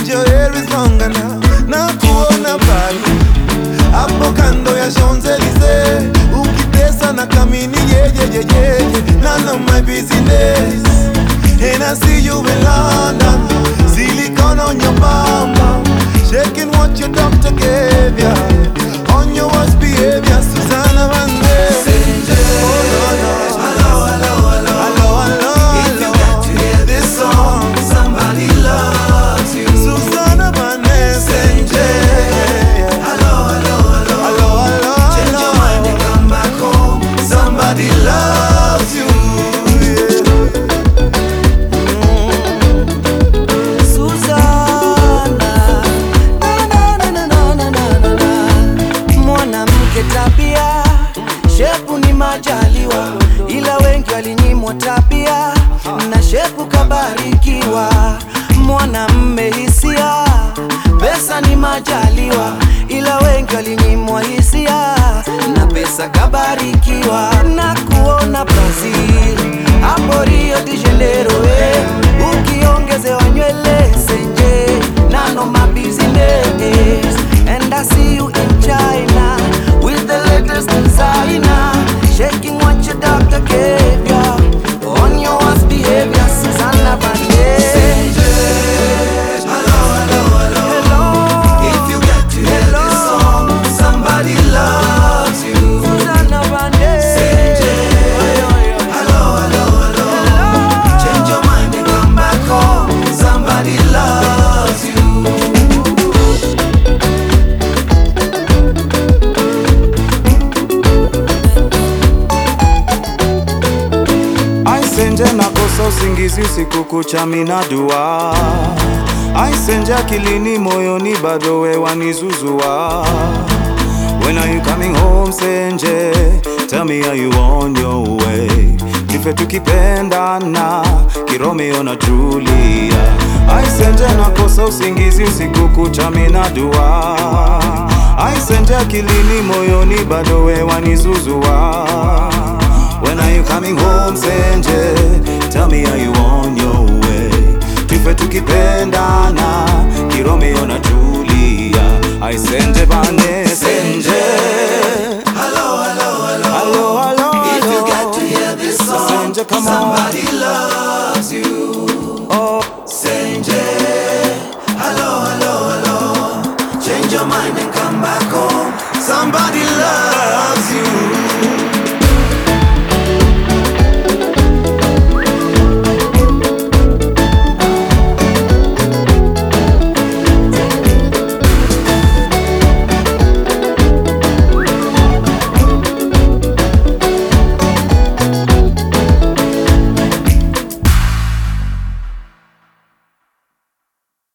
your hair is longer now. Na kuona bali hapo kando ya Champs-Elysees, ukitesa na kamini none of my business. And I see you in London, silicone on your bum, shaking what your doctor gave ya, on your worst behavior, Susanna Vande. Hello, hello, hello, hello, hello. If you got to hear this song, somebody loves you. Susanna Vande. Hello, hello, hello, hello, hello. Change your mind and come back home. Somebody loves you. Tabia, shepu ni majaliwa, ila wengi walinyimwa tabia, na shepu kabarikiwa. Mwanamme hisia, pesa ni majaliwa, ila wengi walinyimwa hisia, na pesa kabarikiwa. Na kuona Brazil, hapo Rio de Janeiro, ukiongezewa nywele senje, none of my business. And I see you in China with the latest designer, shaking what your doctor gave ya, on your worst behavior, Susanna Vande. Hello, hello, hello, hello. If you get to hear this song, somebody loves you. Susanna Vande. Hello, hello, hello. Change your mind and come back home. Somebody loves you. Aisenje nakosa usingizi usiku kucha mina dua. Aisenje akilini moyoni bado we wanizuzua. When are you coming home Senje? Tell me are you on your way? Kife tukipendana Kiromeo na Julia. Aisenje nakosa usingizi usiku kucha mina dua. Aisenje akilini moyoni bado we wanizuzua. When are you coming home Senje? Tell me are you on your way? Tufe tukipendana Kiromeo na Julia. Aisenje Vande Senje. Hello, hello, hello. Hello, hello, If you hello. get to hear this song, Senje, come on. somebody loves you. Oh.